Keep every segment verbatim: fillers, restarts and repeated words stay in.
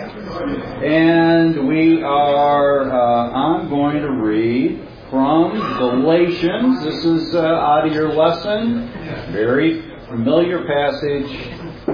And we are, uh, I'm going to read from Galatians. This is uh, out of your lesson. Very familiar passage.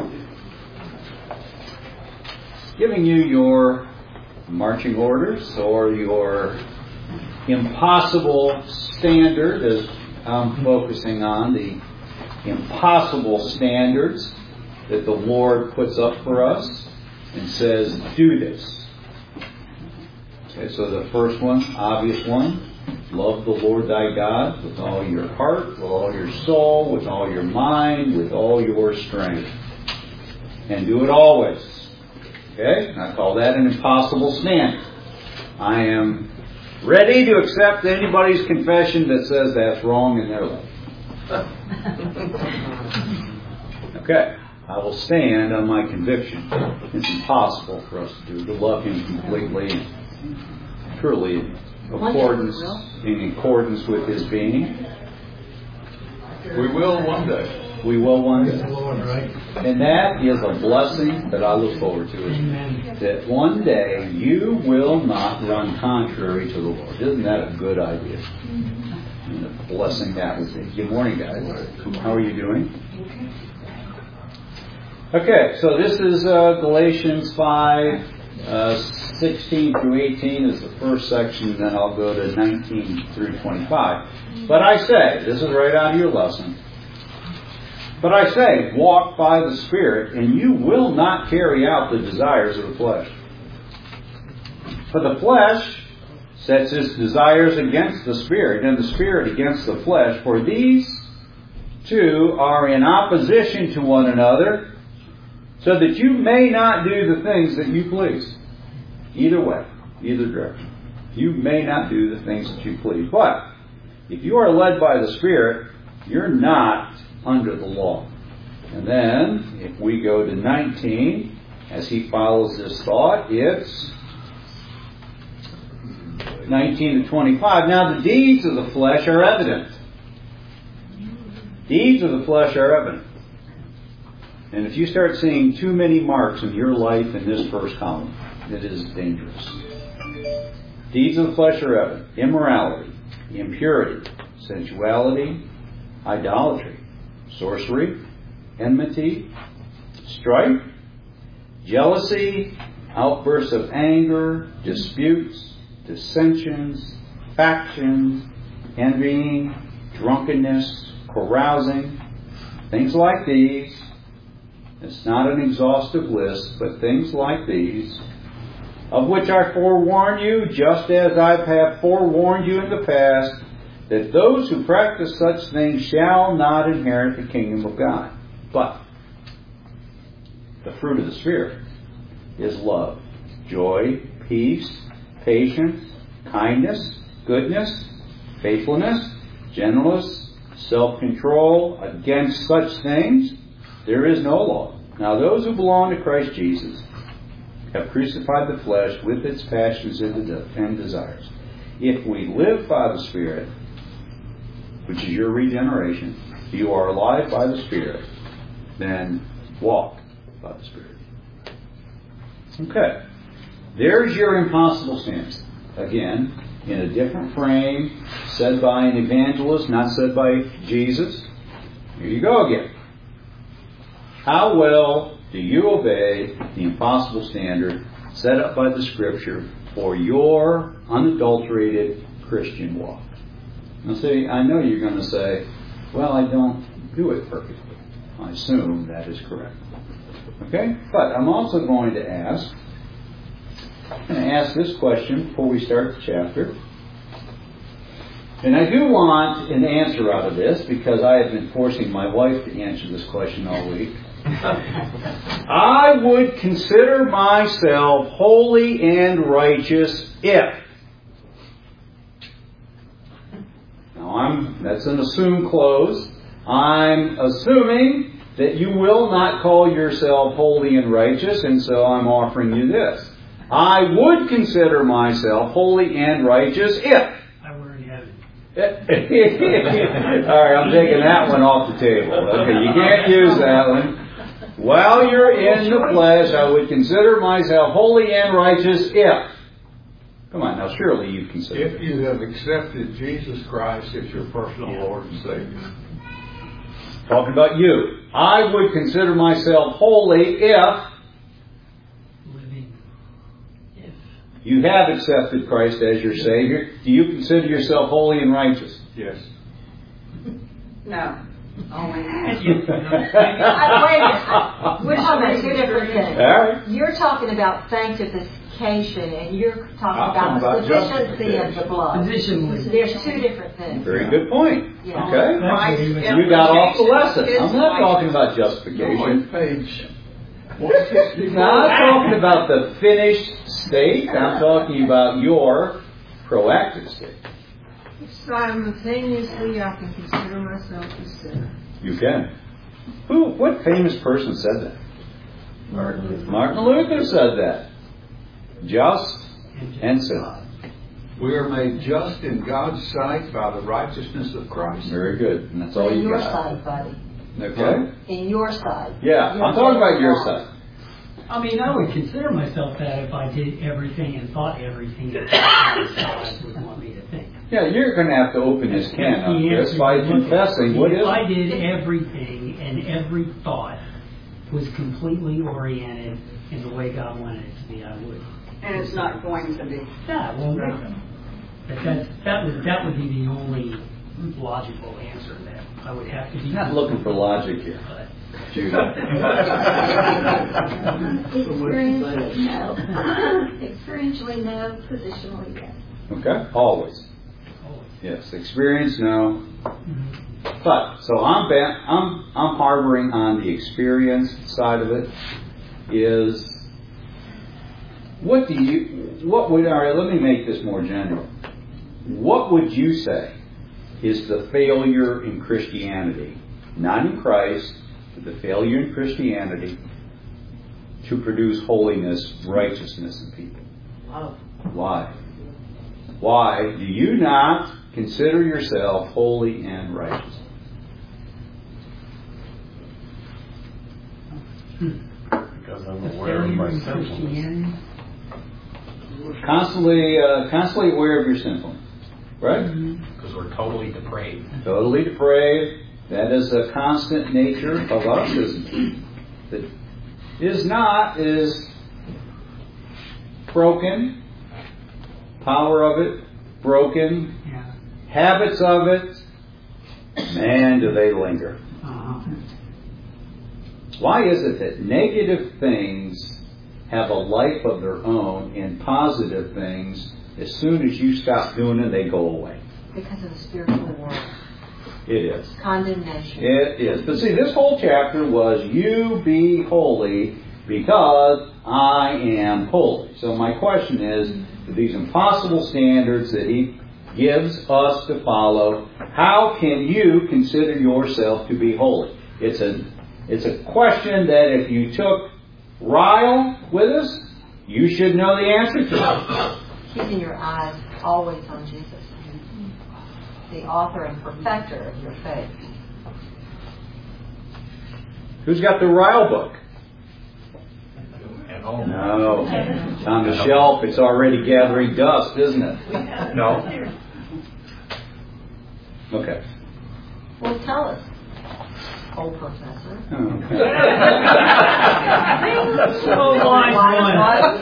Giving you your marching orders or your impossible standard, as I'm focusing on the impossible standards that the Lord puts up for us and says, do this. Okay, so the first one, obvious one, love the Lord thy God with all your heart, with all your soul, with all your mind, with all your strength. And do it always. Okay? And I call that an impossible standard. I am ready to accept anybody's confession that says that's wrong in their life. Okay. I will stand on my conviction. It's impossible for us to do, to love Him completely, truly in accordance, in accordance with His being. We will one day. We will one day. And that is a blessing that I look forward to. Is that one day you will not run contrary to the Lord. Isn't that a good idea? And a blessing that would be. Good morning, guys. How are you doing? Okay, so this is uh, Galatians five, uh, sixteen through eighteen is the first section, and then I'll go to nineteen through twenty-five. But I say, this is right out of your lesson, but I say, walk by the Spirit, and you will not carry out the desires of the flesh. For the flesh sets its desires against the Spirit, and the Spirit against the flesh, for these two are in opposition to one another, so that you may not do the things that you please. Either way, either direction. You may not do the things that you please. But if you are led by the Spirit, you're not under the law. And then, if we go to nineteen, as he follows this thought, it's nineteen to twenty-five. Now the deeds of the flesh are evident. Deeds of the flesh are evident. And if you start seeing too many marks in your life in this first column, it is dangerous. Deeds of the flesh are evident. Immorality, impurity, sensuality, idolatry, sorcery, enmity, strife, jealousy, outbursts of anger, disputes, dissensions, factions, envying, drunkenness, carousing, things like these. It's not an exhaustive list, but things like these, of which I forewarn you, just as I have forewarned you in the past, that those who practice such things shall not inherit the kingdom of God. But the fruit of the Spirit is love, joy, peace, patience, kindness, goodness, faithfulness, gentleness, self-control. Against such things there is no law. Now those who belong to Christ Jesus have crucified the flesh with its passions and desires. If we live by the Spirit, which is your regeneration, you are alive by the Spirit, then walk by the Spirit. Okay. There's your impossible stance. Again, in a different frame, said by an evangelist, not said by Jesus. Here you go again. How well do you obey the impossible standard set up by the Scripture for your unadulterated Christian walk? Now see, I know you're going to say, well, I don't do it perfectly. I assume that is correct. Okay? But I'm also going to ask, I'm going to ask this question before we start the chapter. And I do want an answer out of this because I have been forcing my wife to answer this question all week. I would consider myself holy and righteous if. Now I'm, that's an assumed clause. I'm assuming that you will not call yourself holy and righteous, and so I'm offering you this. I would consider myself holy and righteous if. All right, I'm taking that one off the table. Okay, you can't use that one. While you're in the flesh, I would consider myself holy and righteous if. Come on, now surely you consider. If you have accepted Jesus Christ as your personal Lord and Savior. Talking about you. I would consider myself holy if Living. If. you have accepted Christ as your Savior. Do you consider yourself holy and righteous? Yes. No. Only. Uh, wait a minute. We're talking about two different things. All right. You're talking about sanctification, and you're talking I'm about talking the about sufficiency of the blood. Positionally. So there's two different things. Very good point. Yeah. Okay. Christ You got off the lesson. is I'm not talking about What justification. page? I'm not talking about the finished state. I'm talking about your proactive state. Simultaneously, I can consider myself a sinner. You can. Who? What famous person said that? Martin Luther. Martin Luther said that. Just and sinner. We are made just in God's sight by the righteousness of Christ. Very good. And that's all In you your got. side, buddy. Okay? In your side. Yeah, You're I'm talking about your saying side. I mean, I would consider myself that if I did everything and thought everything that God would want me to think. Yeah, you're going to have to open this can That's up, the Chris, answer by you're looking confessing. for. What If is I it? did everything and every thought was completely oriented in the way God wanted it to be, I would. And it's not going to be. Yeah, well, but that's, that would that would be the only logical answer that I would have to be. You're not looking for logic here. But Judah. Experientially, no. Experientially, no. Positionally, yes. Okay? Always. always. Yes. Experience, no. Mhm. But, so I'm, ba- I'm, I'm harboring on the experience side of it is, what do you, what would, all right, let me make this more general. What would you say is the failure in Christianity, not in Christ, but the failure in Christianity to produce holiness, righteousness in people? Wow. Why? Why do you not consider yourself holy and righteous? Because I'm aware of my Failure in sinfulness. Christianity. Constantly, uh, constantly aware of your sinfulness, right? Because we're totally depraved. Totally depraved. That is a constant nature of us, isn't it? That is not, is broken. Power of it, broken. Yeah. Habits of it, man, do they linger. Uh-huh. Why is it that negative things have a life of their own and positive things, as soon as you stop doing them, they go away? Because of the spiritual world. It is. Condemnation. It is. But see, this whole chapter was, you be holy because I am holy. So my question is, these impossible standards that he gives us to follow, how can you consider yourself to be holy? It's a, it's a question that if you took Ryle with us, you should know the answer to it. Keeping your eyes always on Jesus, the author and perfecter of your faith. Who's got the Ryle book? At home. No. It's on the shelf. It's already gathering dust, isn't it? No. Okay. Well, tell us, old professor. Okay. So wise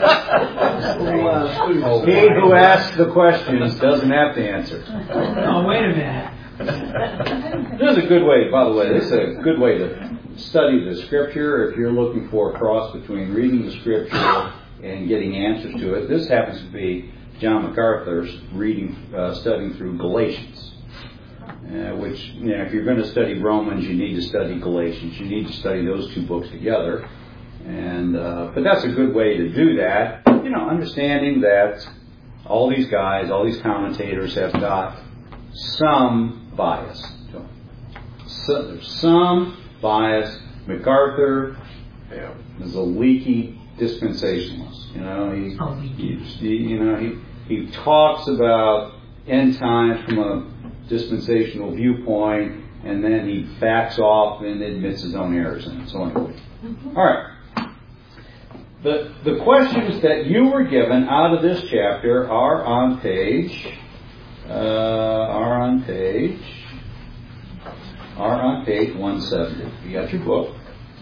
one. He who asks the questions doesn't have to answer. Oh, wait a minute. This is a good way, by the way, this is a good way to study the Scripture if you're looking for a cross between reading the Scripture and getting answers to it. This happens to be John MacArthur's reading, uh, studying through Galatians. Uh, which, you know, if you're going to study Romans, you need to study Galatians. You need to study those two books together. And uh, but that's a good way to do that. You know, understanding that all these guys, all these commentators have got some bias to them. So, there's some bias. MacArthur Yeah. is a leaky dispensationalist. You know, he, A leaky. he you know he he talks about end times from a dispensational viewpoint, and then he backs off and admits his own errors in it. So anyway, All right. The, the questions that you were given out of this chapter are on page, uh, are on page, are on page one seventy. You got your book.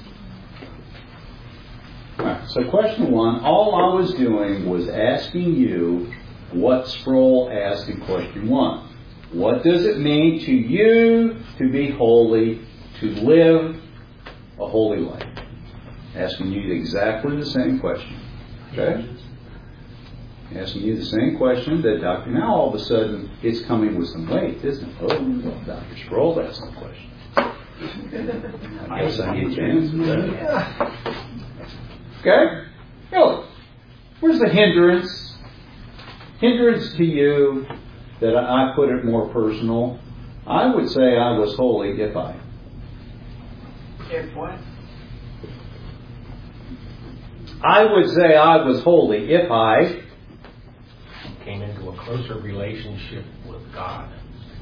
All right. So question one, all I was doing was asking you what Sproul asked in question one. What does it mean to you to be holy, to live a holy life? Asking you exactly the same question. Okay? Asking you the same question that Doctor Now all of a sudden it's coming with some weight, isn't it? Oh, well, Doctor Sproul asked some question. I guess I need to answer that. Okay? Really? Where's the hindrance? Hindrance to you that I put it more personal. I would say I was holy if I. If what? I would say I was holy if I came into a closer relationship with God.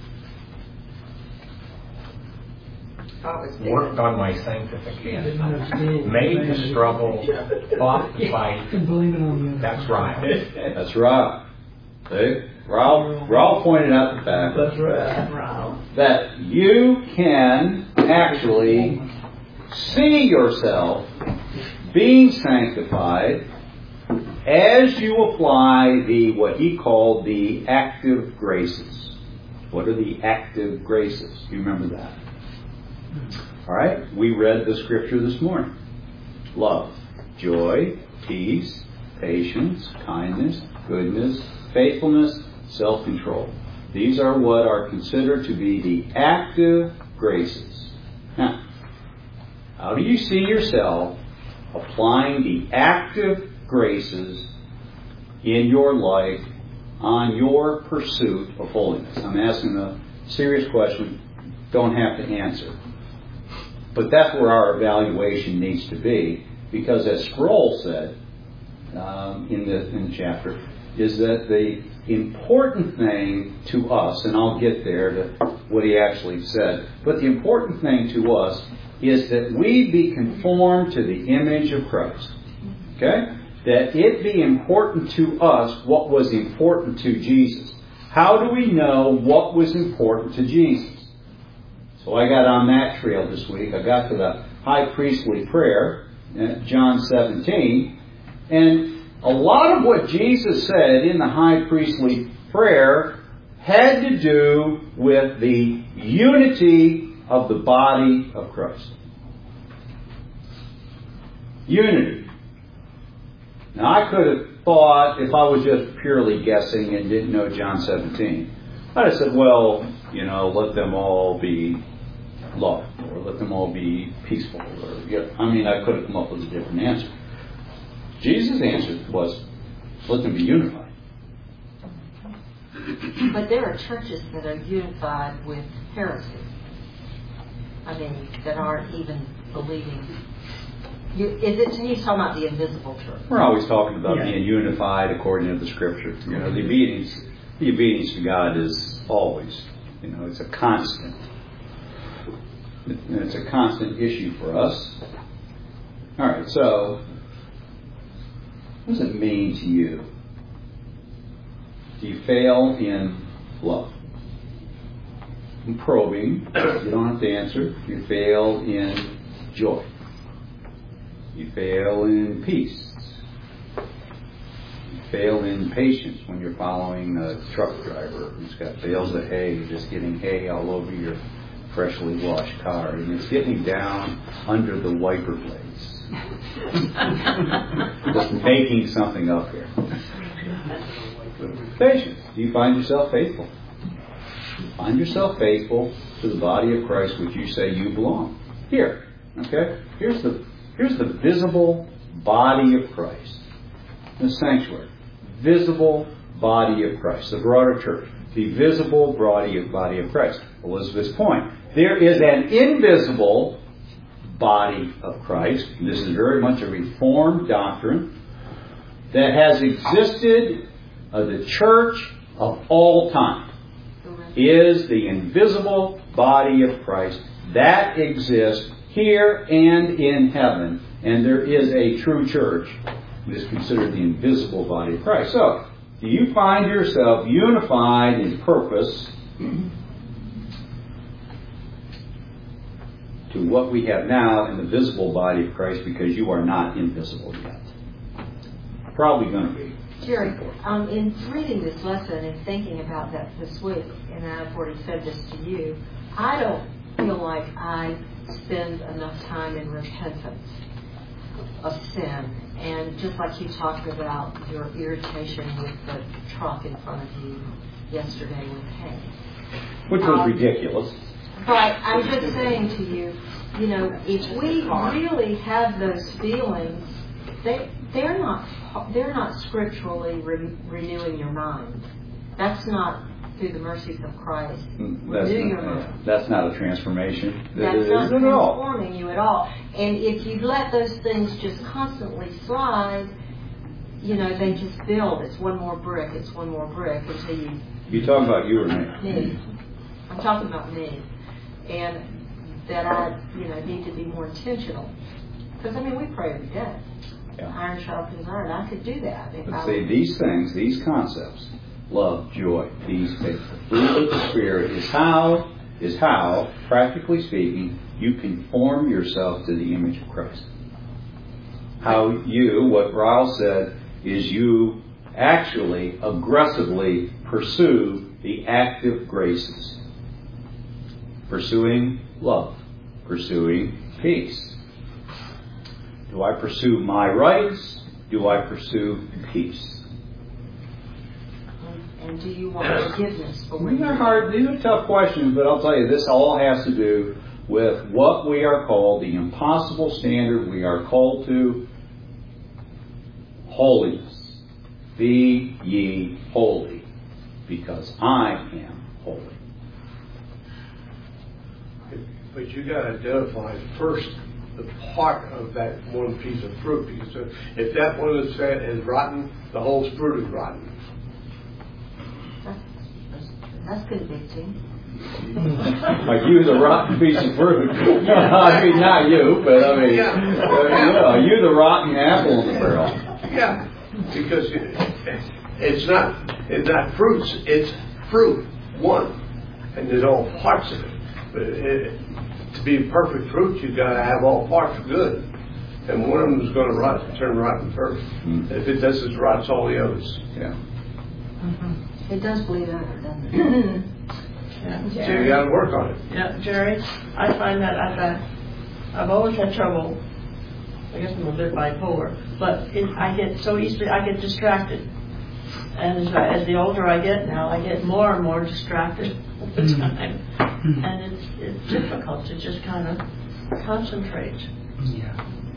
Worked on my sanctification. Made the struggle. Fought the fight. That's right. That's right. See? Ralph, Ralph pointed out the fact That's right. that you can actually see yourself being sanctified as you apply the what he called the active graces. What are the active graces? Do you remember that? All right. We read the scripture this morning. Love, joy, peace, patience, kindness, goodness, faithfulness, self-control. These are what are considered to be the active graces. Now, how do you see yourself applying the active graces in your life on your pursuit of holiness? I'm asking a serious question. Don't have to answer. But that's where our evaluation needs to be, because as Sproul said um, in the in the chapter, is that the important thing to us, and I'll get there to what he actually said, but the important thing to us is that we be conformed to the image of Christ. Okay? That it be important to us what was important to Jesus. How do we know what was important to Jesus? So I got on that trail this week. I got to the high priestly prayer, John seventeen, and a lot of what Jesus said in the high priestly prayer had to do with the unity of the body of Christ. Unity. Now I could have thought, if I was just purely guessing and didn't know John seventeen, I'd have said, well, you know, let them all be loved, or let them all be peaceful, or, you know, I mean, I could have come up with a different answer. Jesus' answer was, let them be unified. But there are churches that are unified with heresy. I mean, that aren't even believing. You, is it? He's talking about the invisible church. We're always talking about Yeah. being unified according to the Scripture. You know, the obedience, the obedience to God is always, you know, it's a constant. And it's a constant issue for us. All right, so what does it mean to you? Do you fail in love? In probing, you don't have to answer. You fail in joy. You fail in peace. You fail in patience when you're following a truck driver who's got bales of hay, just getting hay all over your freshly washed car, and it's getting down under the wiper blades. Just making something up here. Patience. Do you find yourself faithful? Find yourself faithful to the body of Christ, which you say you belong. Here. Okay? Here's the here's the visible body of Christ. The sanctuary. Visible body of Christ. The broader church. The visible body of body of Christ. Elizabeth's point. There is an invisible body of Christ. This is very much a Reformed doctrine that has existed uh, the church of all time. Is the invisible body of Christ that exists here and in heaven And there is a true church that is considered the invisible body of Christ. So, do you find yourself unified in purpose to what we have now in the visible body of Christ, because you are not invisible yet? Probably going to be. Jerry, um, in reading this lesson and thinking about that this week, and I've already said this to you, I don't feel like I spend enough time in repentance of sin. And just like you talked about your irritation with the truck in front of you yesterday with hay. Which was um, ridiculous. But I'm just saying to you, you know, if we really have those feelings, they they're not they're not scripturally re- renewing your mind. That's not through the mercies of Christ. That's Renew not, your mind. That's not a transformation. That's it not isn't at all. transforming you at all. And if you let those things just constantly slide, you know, they just build. It's one more brick. It's one more brick until you. You talking about you or me? Me. I'm talking about me. And that I, you know, need to be more intentional. Because, I mean, we pray every day. Yeah. Iron sharpens iron. I could do that. If But I see, would. these things, these concepts, love, joy, peace, faith, the fruit of the Spirit is how, is how, practically speaking, you conform yourself to the image of Christ. How you, what Ryle said, is you actually aggressively pursue the active graces. Pursuing love, pursuing peace. Do I pursue my rights? Do I pursue peace? And do you want forgiveness for when These are you hard, these are tough questions, but I'll tell you, this all has to do with what we are called, the impossible standard we are called to, holiness. Be ye holy, because I am holy. But you got to identify first the part of that one piece of fruit. Because if that one is, is rotten, the whole fruit is rotten. That's, that's convicting. Like you, the rotten piece of fruit. I mean, not you, but I mean, Yeah. uh, yeah, you, the rotten apple in the barrel. Yeah, because it, it's not it's not fruits. It's fruit one, and there's all parts of it. But it, to be perfect fruit, you've got to have all parts good. And one of them is going to rot, turn rotten first. Mm. If it does, it rots all the others. Yeah. Mm-hmm. It does bleed over, doesn't it? Yeah, So you got to work on it. yeah, Jerry, I find that I've had, I've always had trouble. I guess I'm a bit bipolar, but it, I get so easily, I get distracted. And as, I, as the older I get now, I get more and more distracted all the time. And it's it's difficult to just kind of concentrate. Yeah.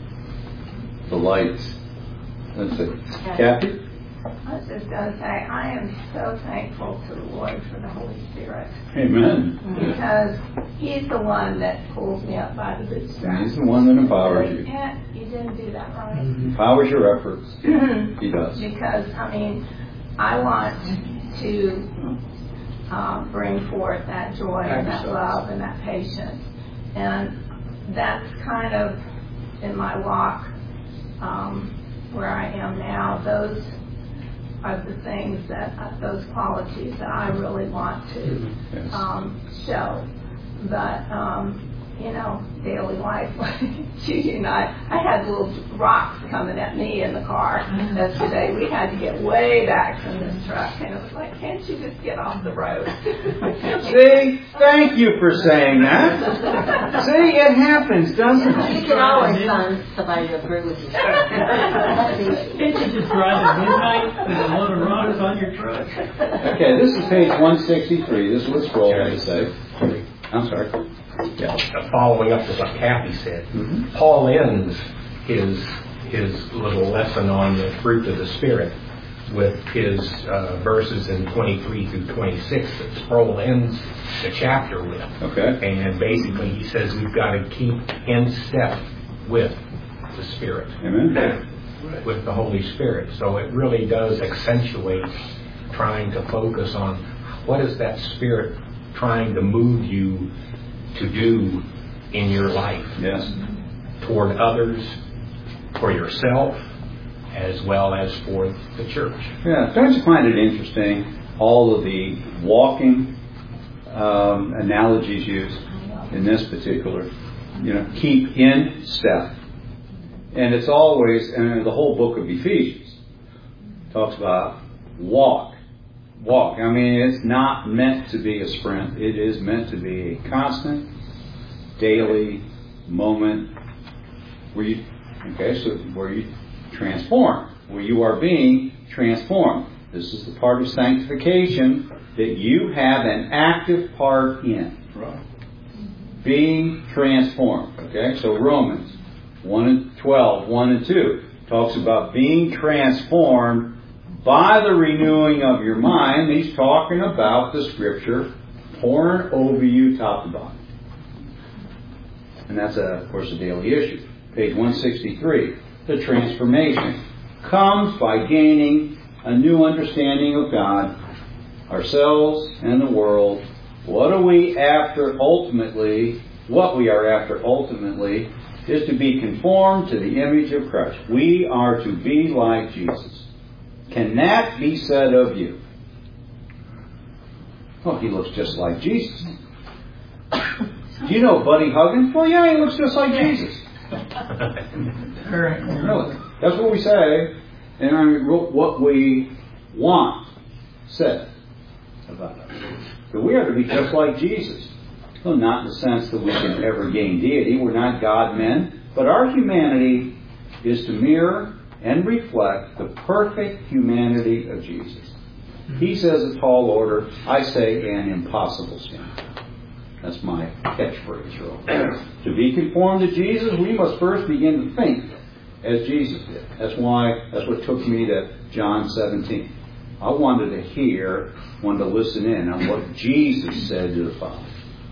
The lights. Let's see. Kathy? I was just going to say, I am so thankful to the Lord for the Holy Spirit. Amen. Because He's the one that pulls me up by the bootstraps. He's the one that empowers you. Yeah, you didn't do that right. Empowers your efforts. He does. Because, I mean, I want to um, bring forth that joy and that love and that patience. And that's kind of, in my walk, um, where I am now, those are the things that, uh, those qualities that I really want to Yes. um, show. But, um, you know, daily life, you know, I, I had little rocks coming at me in the car yesterday. We had to get way back from this truck, and it was like, can't you just get off the road? See? Thank you for saying that. See? It happens, doesn't You it? can always find somebody to agree with you. Can't you just drive at midnight with a load of rocks on your truck? Okay, this is page one sixty-three. This is what Scroll had to say. I'm sorry. Yeah. Following up to what Kathy said, Mm-hmm. Paul ends his his little lesson on the fruit of the Spirit with his uh, verses in twenty-three through twenty-six that Sproul ends the chapter with. Okay. And basically he says we've got to keep in step with the Spirit, Amen. with the Holy Spirit. So it really does accentuate trying to focus on what is that Spirit trying to move you to do in your life, Yes. toward others for yourself as well as for the church. Yeah, don't you find it interesting, all of the walking um, analogies used in this particular, you know, keep in step. And it's always, and the whole book of Ephesians talks about walk. Walk. I mean, it's not meant to be a sprint. It is meant to be a constant, daily moment where you, okay, so where you transform, where you are being transformed. This is the part of sanctification that you have an active part in. Right. Being transformed. Okay, so Romans one and twelve, one and two talks about being transformed by the renewing of your mind. He's talking about the Scripture pouring over you top to bottom. And that's, a, of course, a daily issue. Page one sixty-three. The transformation comes by gaining a new understanding of God, ourselves, and the world. What are we after ultimately? What we are after ultimately is to be conformed to the image of Christ. We are to be like Jesus. Can that be said of you? Oh, he looks just like Jesus. Do you know Buddy Huggins? Well, yeah, he looks just like Jesus. Correct. Really. That's what we say. And I mean, what we want said about us. But we are to be just like Jesus. Well, not in the sense that we can ever gain deity. We're not God men. But our humanity is to mirror and reflect the perfect humanity of Jesus. He says a tall order. I say an impossible standard. That's my catchphrase, really. To be conformed to Jesus, we must first begin to think as Jesus did. That's why, that's what took me to John seventeen. I wanted to hear, wanted to listen in on what Jesus said to the Father.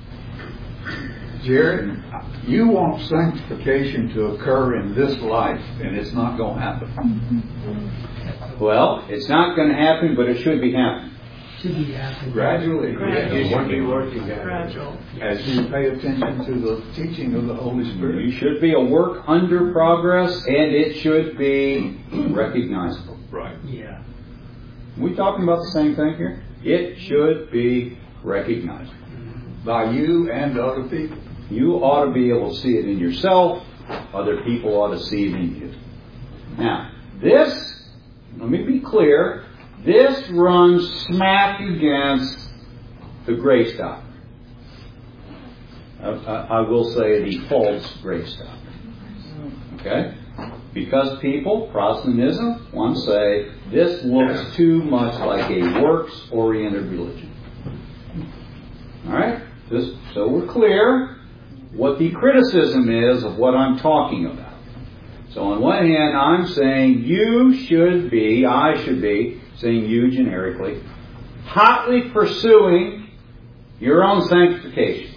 Jared, you want sanctification to occur in this life, and it's not going to happen. Well, it's not going to happen, but it should be happening. Should be happening. Gradually, Gradual. you should be working at it. Gradual. As you pay attention to the teaching of the Holy Spirit. You should be a work under progress, and it should be recognizable. Right. Yeah. We talking about the same thing here? It should be recognizable. By you and other people. You ought to be able to see it in yourself. Other people ought to see it in you. Now, this, let me be clear, this runs smack against the grace doctrine. I, I, I will say the false grace doctrine. Okay? Because people, Protestantism, want to say this looks too much like a works-oriented religion. Alright? Just so we're clear what the criticism is of what I'm talking about. So on one hand, I'm saying you should be, I should be, saying you generically, hotly pursuing your own sanctification.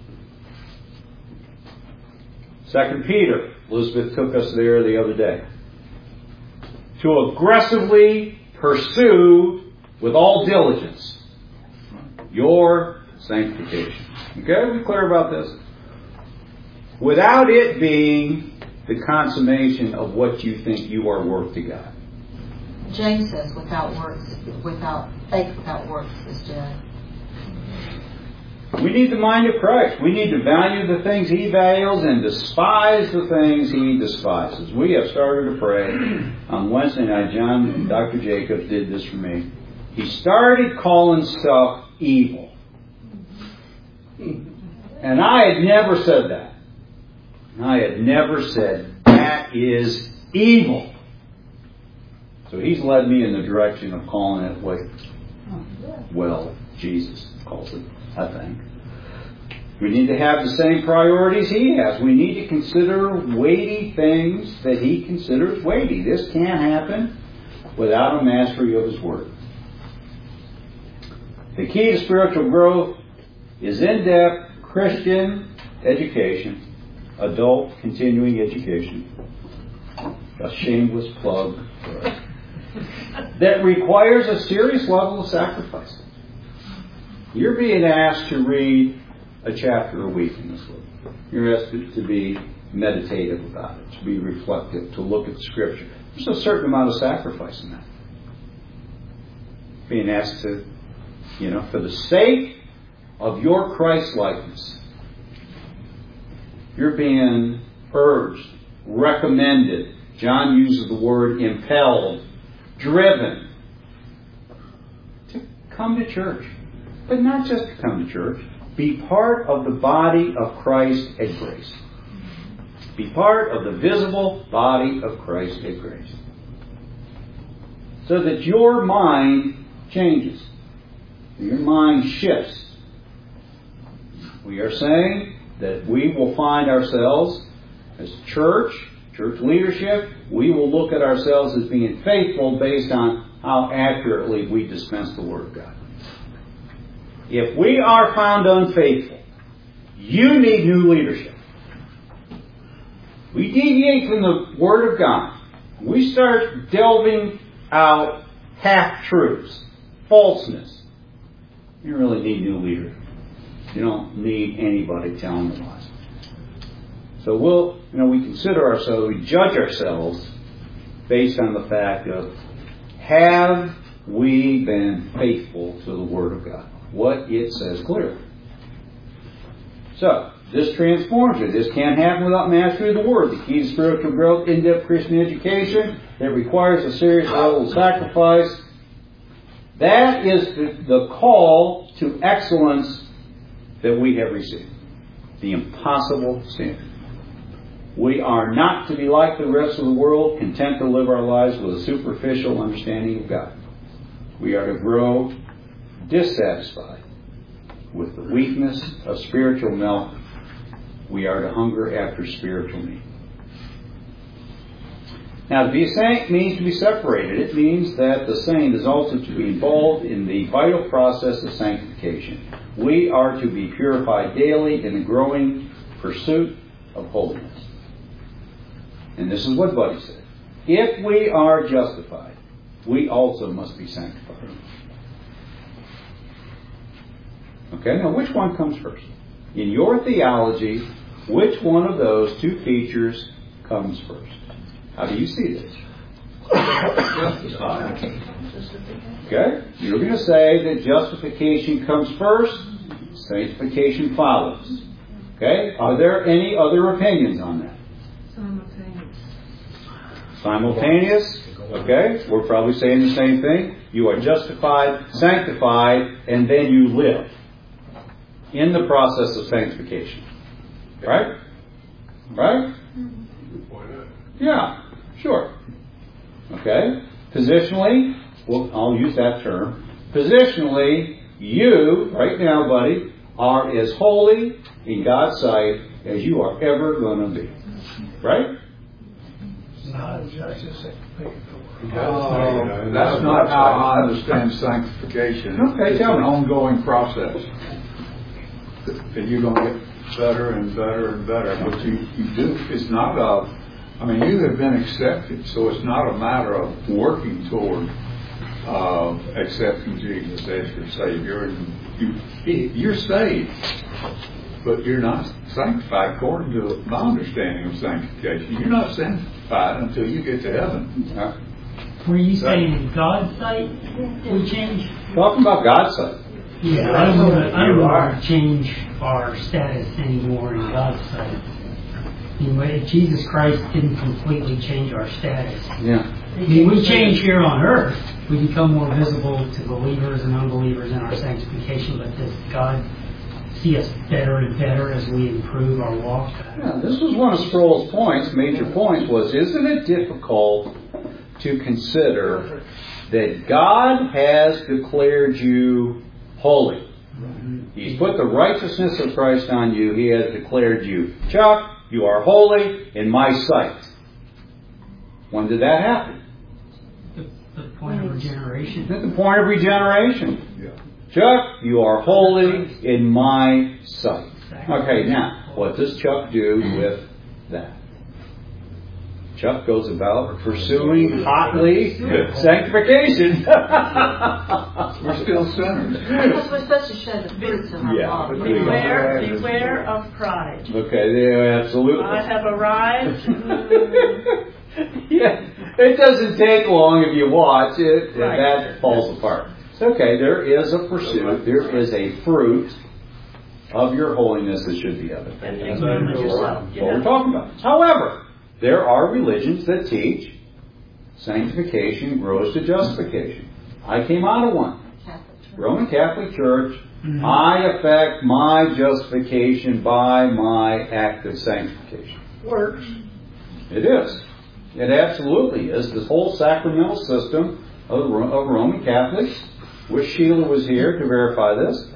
Second Peter, Elizabeth took us there the other day. To aggressively pursue with all diligence your sanctification. Okay, are we clear about this? Without it being the consummation of what you think you are worth to God. James says without works, without faith without works is dead. We need the mind of Christ. We need to value the things He values and despise the things He despises. We have started to pray. On Wednesday night, John, Doctor Jacobs did this for me. He started calling stuff evil. And I had never said that. I had never said, that is evil. So he's led me in the direction of calling it what, well, Jesus calls it, I think. We need to have the same priorities He has. We need to consider weighty things that He considers weighty. This can't happen without a mastery of His Word. The key to spiritual growth is in-depth Christian education. Adult continuing education. A shameless plug for us. That requires a serious level of sacrifice. You're being asked to read a chapter a week in this book. You're asked to be meditative about it, to be reflective, to look at Scripture. There's a certain amount of sacrifice in that. Being asked to, you know, for the sake of your Christ-likeness, you're being urged, recommended. John uses the word impelled, driven to come to church. But not just to come to church. Be part of the body of Christ at grace. Be part of the visible body of Christ at grace. So that your mind changes. Your mind shifts. We are saying that we will find ourselves as church, church leadership, we will look at ourselves as being faithful based on how accurately we dispense the Word of God. If we are found unfaithful, you need new leadership. We deviate from the Word of God. We start delving out half-truths, falseness. You really need new leadership. You don't need anybody telling the lies. So we'll, you know, we consider ourselves, we judge ourselves based on the fact of, have we been faithful to the Word of God? What it says clearly. So, this transforms you. This can't happen without mastery of the Word. The key to spiritual growth, in-depth Christian education, that requires a serious level of sacrifice. That is the, the call to excellence that we have received. The impossible standard. We are not to be like the rest of the world, content to live our lives with a superficial understanding of God. We are to grow dissatisfied with the weakness of spiritual milk. We are to hunger after spiritual meat. Now, to be a saint means to be separated. It means that the saint is also to be involved in the vital process of sanctification. We are to be purified daily in the growing pursuit of holiness. And this is what Buddy said. If we are justified, we also must be sanctified. Okay, now which one comes first? In your theology, which one of those two features comes first? How do you see this? Justified. Okay, you're going to say that justification comes first, sanctification follows. Okay, are there any other opinions on that? Simultaneous. Simultaneous? Okay, we're probably saying the same thing. You are justified, sanctified, and then you live in the process of sanctification. Right? Right? Yeah, sure. Okay, positionally, well, I'll use that term. Positionally, you, right now, buddy, are as holy in God's sight as you are ever going to be. Right? Oh, that's not how I understand sanctification. Okay, it's tell an me. ongoing process. And you're going to get better and better and better. But you, you do, it's not a, I mean, you have been accepted, so it's not a matter of working toward uh, accepting Jesus as your Savior. And you, you're saved, but you're not sanctified according to my understanding of sanctification. You're not sanctified until you get to heaven. Right. Were you saying God's sight would change? Talking about God's sight. Yeah, I don't want to, I don't want to change our status anymore in God's sight. Anyway, Jesus Christ didn't completely change our status. Yeah. I mean, we change here on earth. We become more visible to believers and unbelievers in our sanctification, but does God see us better and better as we improve our walk? Yeah, this was one of Sproul's points, major points, was isn't it difficult to consider that God has declared you holy? He's put the righteousness of Christ on you. He has declared you, Chuck, you are holy in my sight. When did that happen? The, the point of regeneration. At the point of regeneration. Yeah. Chuck, you are holy in my sight. Okay, now, what does Chuck do with that? Chuck goes about pursuing hotly sanctification. We're still sinners. Because we're supposed to show the fruits of our Yeah, love. but Beware, beware of pride. Okay, yeah, absolutely. I have arrived. Yeah, it doesn't take long if you watch it, Right. and that falls apart. It's okay, there is a pursuit, there is a fruit of your holiness that should be evident. And That's examine yourself. what we're talking about. However, there are religions that teach sanctification grows to justification. I came out of one. Catholic Church. Roman Catholic Church, Mhm. I affect my justification by my act of sanctification. Works. It is. It absolutely is. This whole sacramental system of, of Roman Catholics, wish Sheila was here to verify this.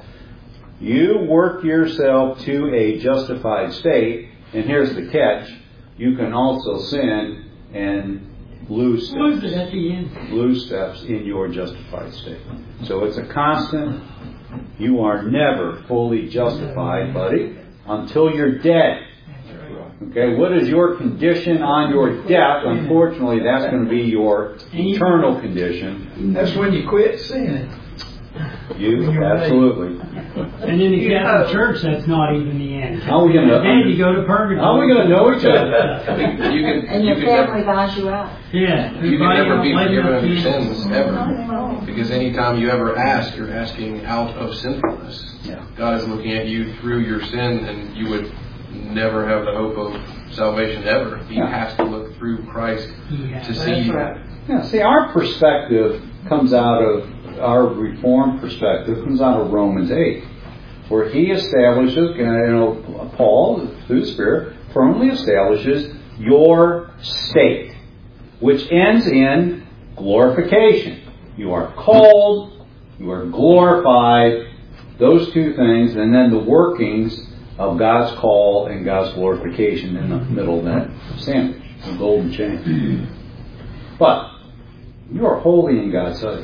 You work yourself to a justified state, and here's the catch, you can also sin and lose steps. Lose it at the end. Lose steps in your justified state. So it's a constant. You are never fully justified, buddy, until you're dead. Okay, what is your condition on your death? Unfortunately, that's going to be your eternal condition. That's when you quit sinning. You, When you're absolutely. And in the Catholic Church, that's not even the end. How are we going to? Then you go to purgatory. How are we going to know each other? You can, And you your can family never, buys you out. Yeah. you can never be Everybody forgiven of your else sins ever, because anytime you ever ask, you're asking out of sinfulness. Yeah. God is looking at you through your sin, and you would never have the hope of salvation ever. He Yeah. has to look through Christ Yeah. to see you. Yeah, see, our perspective comes out of, our Reformed perspective comes out of Romans eight, where he establishes, you know, Paul, through the Spirit, firmly establishes your state, which ends in glorification. You are called, you are glorified, those two things, and then the workings of God's call and God's glorification in the middle of that sandwich, the golden chain. But you are holy in God's sight.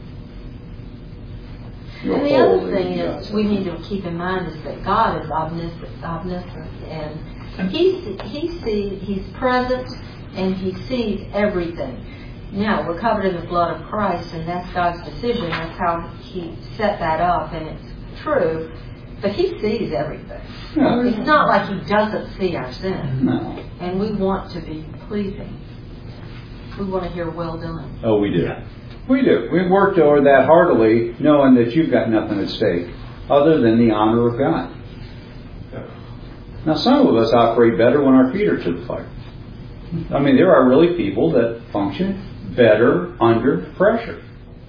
You are And the other holy thing in God's is, sight. we need to keep in mind is that God is omniscient, omniscient and He He sees, He's present, and He sees everything. Now, we're covered in the blood of Christ, and that's God's decision. That's how He set that up, and it's true. But He sees everything. Yeah. It's not like He doesn't see our sin. No. And we want to be pleasing. We want to hear well done. Oh, we do. We do. We've worked over that heartily, knowing that you've got nothing at stake other than the honor of God. Now, some of us operate better when our feet are to the fire. I mean, there are really people that function better under pressure.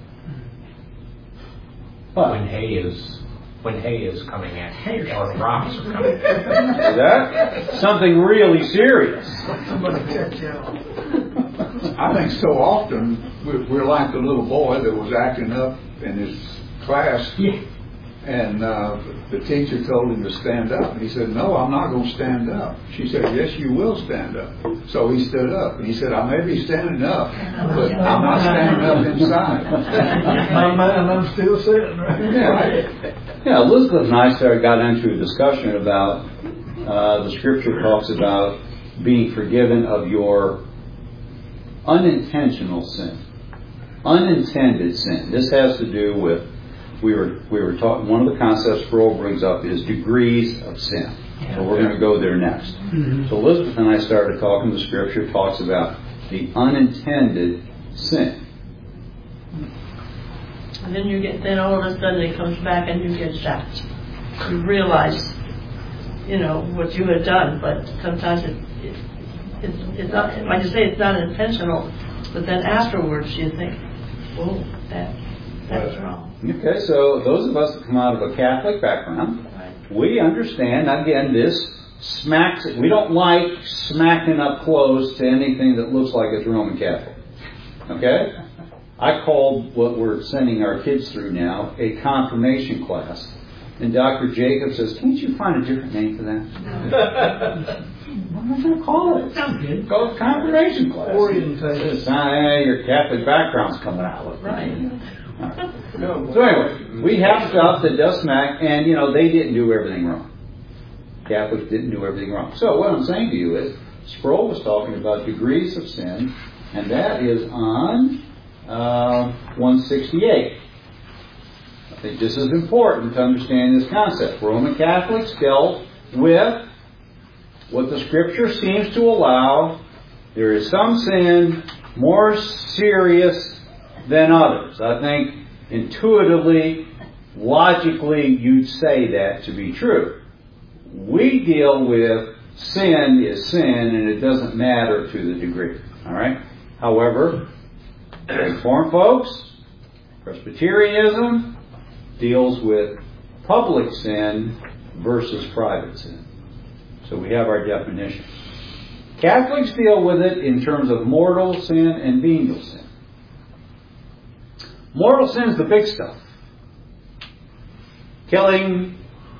But When hay is when hay is coming at you, or rocks are coming at is that something really serious? Somebody catch you out. I think so often we- we're like the little boy that was acting up in his class, Yeah. and uh, the teacher told him to stand up. And he said, "No, I'm not going to stand up." She said, "Yes, you will stand up." So he stood up, and he said, "I may be standing up, but I'm not standing up inside." My man, I'm still sitting right Yeah. Yeah, Elizabeth and I started got into a discussion about uh, the Scripture talks about being forgiven of your unintentional sin, unintended sin. This has to do with we were we were talking. One of the concepts Sproul brings up is degrees of sin. So we're going to go there next. Mm-hmm. So Elizabeth and I started talking. The Scripture talks about the unintended sin. And then you get, then all of a sudden it comes back and you get shocked. You realize, you know, what you had done, but sometimes it, it, it's, it's not, like you say, it's not intentional, but then afterwards you think, whoa, that, that's wrong. Okay, so those of us that come out of a Catholic background, we understand, again, this smacks, we don't like smacking up close to anything that looks like it's Roman Catholic. Okay? I called what we're sending our kids through now a confirmation class. And Doctor Jacob says, "Can't you find a different name for that?" What am I going to call it? Sounds good. Call it confirmation class. Orientation. Ah, your Catholic background's coming out. Right. So anyway, we have stuff that does smack, and you know, they didn't do everything wrong. Catholics didn't do everything wrong. So what I'm saying to you is, Sproul was talking about degrees of sin, and that is on uh, one sixty-eight. I think this is important to understand this concept. Roman Catholics dealt with what the Scripture seems to allow. There is some sin more serious than others. I think intuitively, logically, you'd say that to be true. We deal with sin is sin, and it doesn't matter to the degree. All right. However, Reformed folks, Presbyterianism deals with public sin versus private sin. So we have our definition. Catholics deal with it in terms of mortal sin and venial sin. Mortal sin is the big stuff. Killing,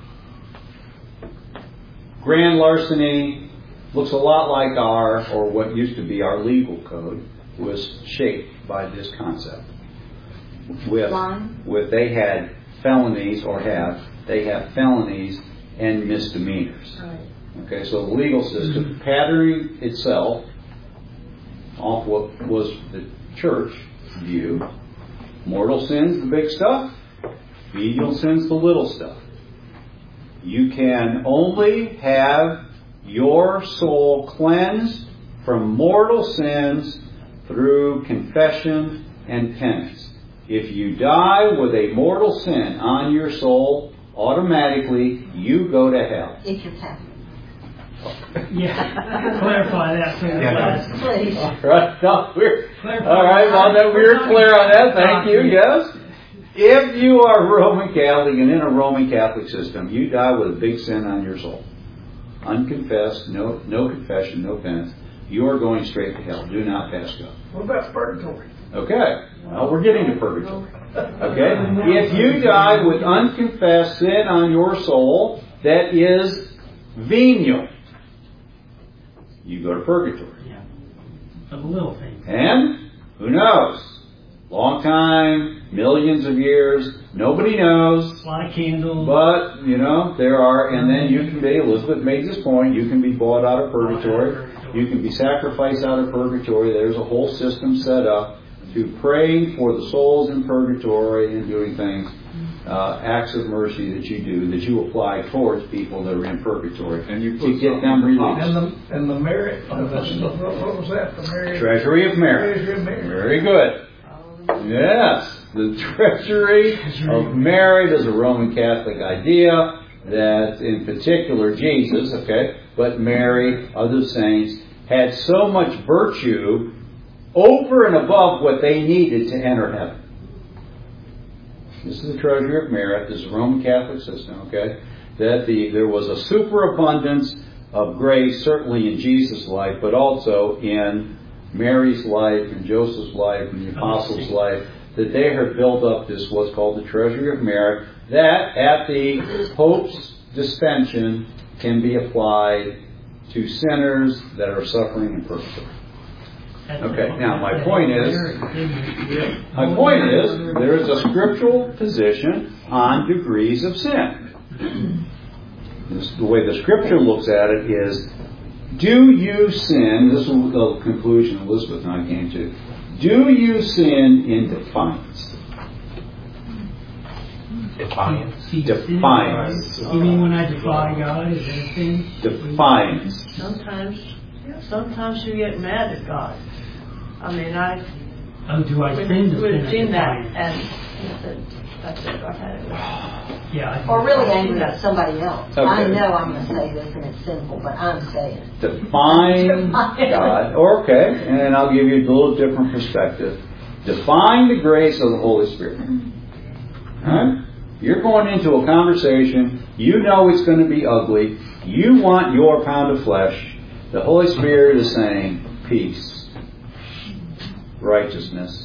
grand larceny, looks a lot like our, or what used to be our legal code, was shaped by this concept. With, with they had felonies, or have, they have felonies and misdemeanors. Right. Okay, so the legal system, patterning itself off what was the church view. Mortal sin's the big stuff. Venial sin's the little stuff. You can only have your soul cleansed from mortal sins through confession and penance. If you die with a mortal sin on your soul, automatically you go to hell. If you're Catholic. Yeah, clarify that for the class. Please. All right, no, we're, all right, well, no, we're clear on that. Thank you, yes. If you are Roman Catholic and in a Roman Catholic system, you die with a big sin on your soul. Unconfessed, no no confession, no penance. You are going straight to hell. Do not pass go. What about purgatory? Okay. Well, we're getting to purgatory. Okay. If you die with unconfessed sin on your soul, that is venial. You go to purgatory. Yeah. For the little things. And who knows? Long time, millions of years, nobody knows. A lot of candles. But, you know, there are, and then you can be, Elizabeth made this point, you can be bought out of purgatory. You can be sacrificed out of purgatory. There's a whole system set up to praying for the souls in purgatory and doing things, uh, acts of mercy that you do, that you apply towards people that are in purgatory, and you to get them released. And the, and the merit, uh, what was that? The merit? Treasury of merit. Treasury of merit. Very good. Yes, the treasury of merit is a Roman Catholic idea that, in particular, Jesus, okay, but Mary, other saints, had so much virtue over and above what they needed to enter heaven. This is the treasury of merit. This is a Roman Catholic system, okay, that the there was a superabundance of grace, certainly in Jesus' life, but also in Mary's life and Joseph's life and the apostles' life, that they had built up this what's called the treasury of merit, that at the Pope's dispensation can be applied to sinners that are suffering in purgatory. Okay, now my point is, my point is, there is a scriptural position on degrees of sin. This, the way the Scripture looks at it is, do you sin, this is the conclusion Elizabeth and I came to, do you sin in defiance? Defiance? Defiance. You mean when I defy God, is that a sin? Defiance. Sometimes, sometimes you get mad at God. I mean, I... Oh, do I sin to We've sin seen that, defiance? and he said, that's it, I've had it. Yeah. I Or really angry at somebody else. Okay. I know I'm going to say this and it's sinful, but I'm saying it. Define God. Or, okay, and I'll give you a little different perspective. Define the grace of the Holy Spirit. Alright? You're going into a conversation, you know it's going to be ugly, you want your pound of flesh. The Holy Spirit is saying, peace, righteousness.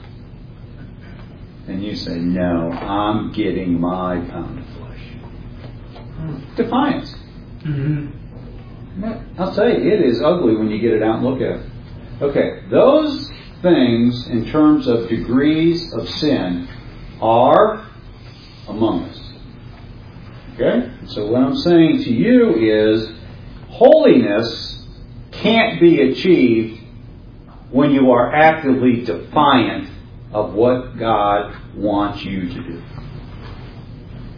And you say, no, I'm getting my pound of flesh. Defiance. Mm-hmm. I'll tell you, it is ugly when you get it out and look at it. Okay, those things in terms of degrees of sin are among us. Okay? So what I'm saying to you is, holiness can't be achieved when you are actively defiant of what God wants you to do.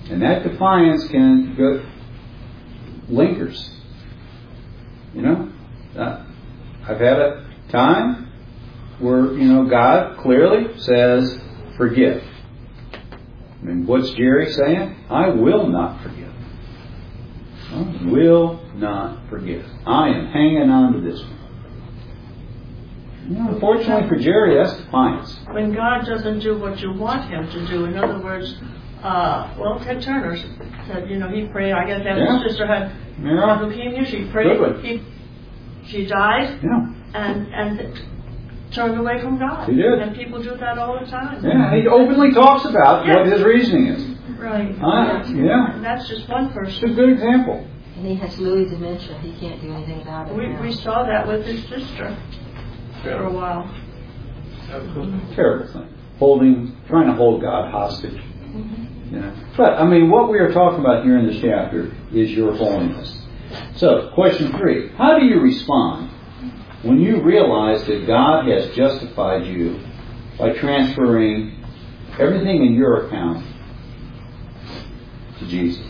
And that defiance can go, lingers. You know? Uh, I've had a time where, you know, God clearly says, forgive. I mean, what's Jerry saying? I will not forgive. I will not forgive. I am hanging on to this one. You know, unfortunately for Jerry, that's defiance. When God doesn't do what you want Him to do, in other words, uh, well, Ted Turner said, you know, he prayed. I guess that Yeah. his sister had Yeah. leukemia. She prayed. Good one. He, she died, Yeah. and and turned away from God. He did. And people do that all the time. Yeah, he openly talks about Yeah. what his reasoning is. Right. Uh, yeah. And that's just one It's a person. good example. And he has Louis dementia. He can't do anything about it We now. we saw that with his sister for a while. Terrible thing. Holding, trying to hold God hostage. You know. But, I mean, what we are talking about here in this chapter is your holiness. So, question three. How do you respond when you realize that God has justified you by transferring everything in your account to Jesus?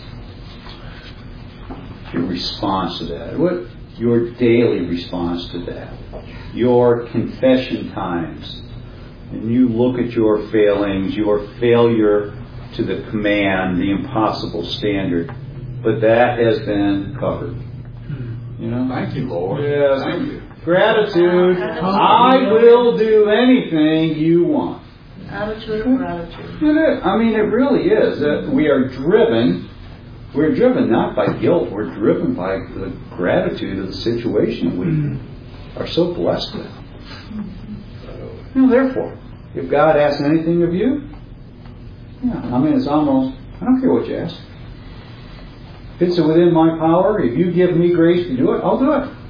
Your response to that. What your daily response to that? Your confession times. And you look at your failings, your failure to the command, the impossible standard. But that has been covered. You know? Thank you, Lord. Yes. Thank you. Gratitude. I will do anything you want. Attitude of gratitude. It is. I mean, it really is. That we are driven. We're driven not by guilt. We're driven by the gratitude of the situation we are so blessed with. You know, therefore, if God asks anything of you, yeah, I mean, it's almost, I don't care what you ask. If it's within my power, if you give me grace to do it, I'll do it.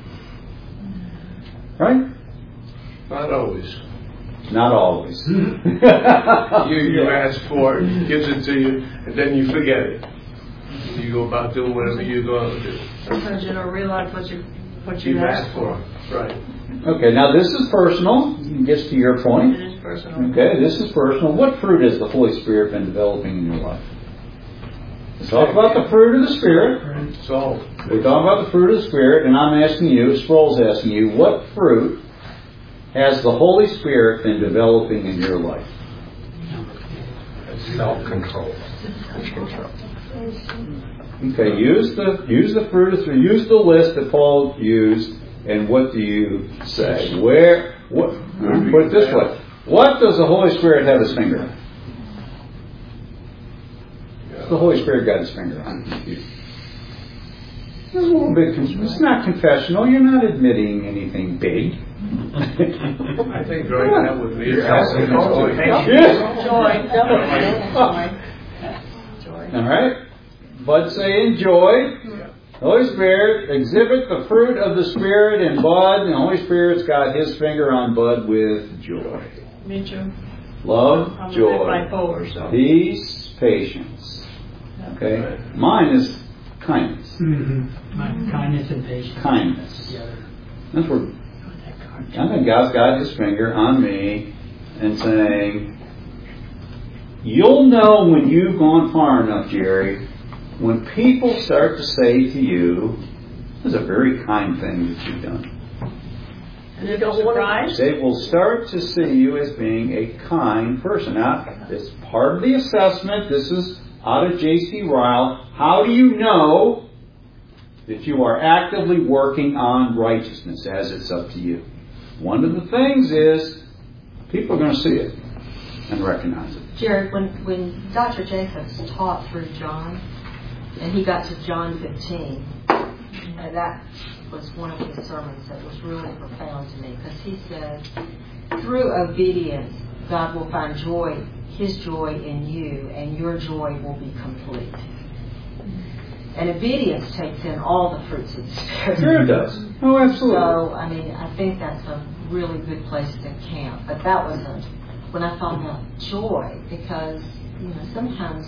Right? Not always. Not always. You you ask for it, He gives it to you, and then you forget it. You go about doing whatever you're going to do. Sometimes you don't realize what you what You you asked asked for for. it. Right. Okay, now this is personal. It gets to your point. It is personal. Okay, this is personal. What fruit has the Holy Spirit been developing in your life? Let's talk about the fruit of the Spirit. So, We're talking about the fruit of the Spirit, and I'm asking you, Sproul's asking you, what fruit has the Holy Spirit been developing in your life? Self-control. Okay, use the use the fruit of the use the list that Paul used, and what do you say? Where? What? Put it this way: what does the Holy Spirit have his finger on? The Holy Spirit got his finger on you. It's a little bit. It's not confessional. You're not admitting anything big. I think right now would be You're asking asking joy. Yeah. Joy. Joy. All right. Bud say enjoy. The Holy Spirit exhibit the fruit of the Spirit in Bud, and the Holy Spirit's got his finger on Bud with joy. Me too. Love, I'm joy, a bit bipolar, so. peace, patience. Okay? Mine is kindness. Mm-hmm. My kindness and patience. Kindness. Together. That's where I think God's got his finger on me and saying, you'll know when you've gone far enough, Jerry, when people start to say to you, this is a very kind thing that you've done. And you don't surprise? They will start to see you as being a kind person. Now, it's part of the assessment. This is out of J C Ryle. How do you know that you are actively working on righteousness, as it's up to you? One of the things is people are going to see it and recognize it. Jared, when, when Doctor Jacobs taught through John, and he got to John fifteen, and that was one of his sermons that was really profound to me, because he said, through obedience, God will find joy, his joy in you, and your joy will be complete. And obedience takes in all the fruits of the Spirit. Sure it does. Oh, absolutely. So, I mean, I think that's a really good place to camp. But that wasn't when I thought about joy, because, you know, sometimes,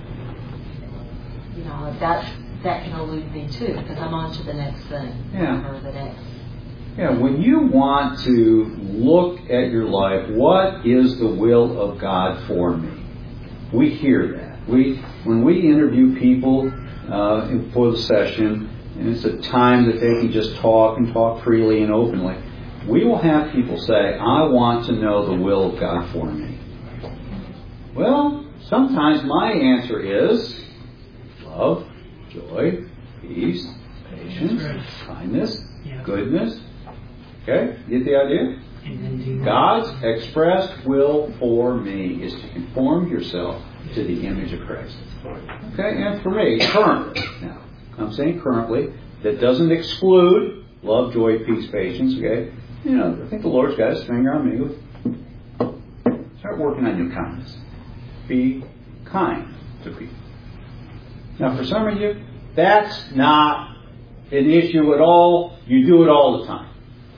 you know, that that can elude me too, because I'm on to the next thing. Yeah. Or the next. Yeah, when you want to look at your life, what is the will of God for me? We hear that. We, when we interview people uh, for the session, and it's a time that they can just talk and talk freely and openly, we will have people say, I want to know the will of God for me. Well, sometimes my answer is love, joy, peace, patience, kindness, Yeah. goodness. Okay? Get the idea? And then do God's expressed will for me is to conform yourself to the image of Christ. Okay? And for me, currently, now, I'm saying currently, that doesn't exclude love, joy, peace, patience, okay? You know, I think the Lord's got his finger on me with, start working on your kindness. Be kind to people. Now, for some of you, that's not an issue at all. You do it all the time.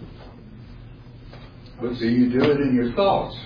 But do you do it in your thoughts?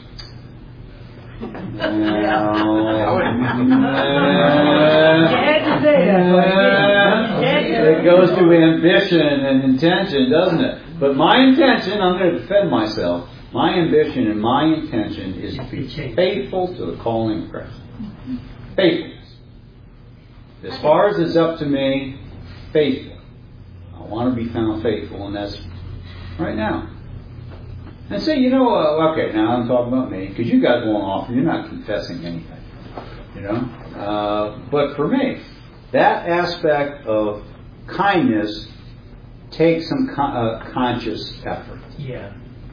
It goes to ambition and intention, doesn't it? But my intention, I'm going to defend myself, my ambition and my intention is to be faithful to the calling of Christ. Faithfulness. As far as it's up to me, faithful. I want to be found faithful, and that's right now. And say, you know, uh, okay, now I'm talking about me, because you guys won't offer, you're not confessing anything, you know. Uh, but for me, that aspect of kindness takes some con- uh, conscious effort. Yeah.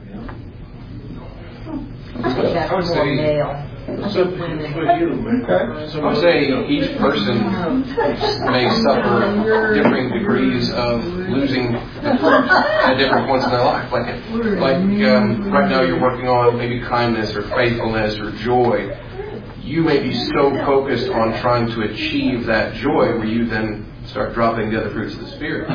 I think that's I would more say- male. I So, think women. for you, man. Okay. So I would say each person may suffer differing degrees of losing the fruit at different points in their life. Like, like um, right now you're working on maybe kindness or faithfulness or joy. You may be so focused on trying to achieve that joy where you then start dropping the other fruits of the Spirit.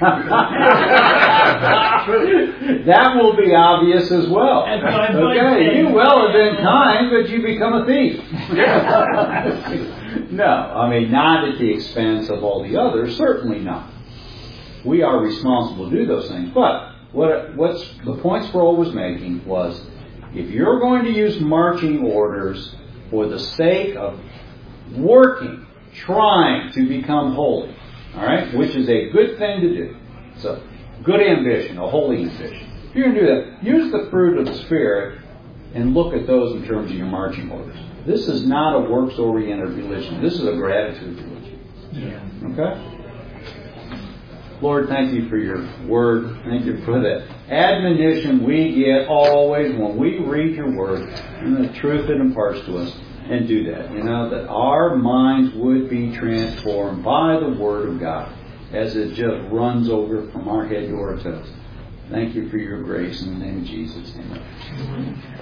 That will be obvious as well. That's what I'm going to Okay, say. you will have been kind, but you become a thief. Yeah. No, I mean, not at the expense of all the others, certainly not. We are responsible to do those things. But what what's the point Sproul was making was, if you're going to use marching orders for the sake of working, trying to become holy, all right, which is a good thing to do. It's a good ambition, a holy ambition. If you're going to do that, use the fruit of the Spirit and look at those in terms of your marching orders. This is not a works-oriented religion. This is a gratitude religion. Yeah. Okay? Lord, thank you for your word. Thank you for that admonition we get always when we read your word and the truth it imparts to us. And do that. You know, that our minds would be transformed by the word of God as it just runs over from our head to our toes. Thank you for your grace in the name of Jesus. Amen.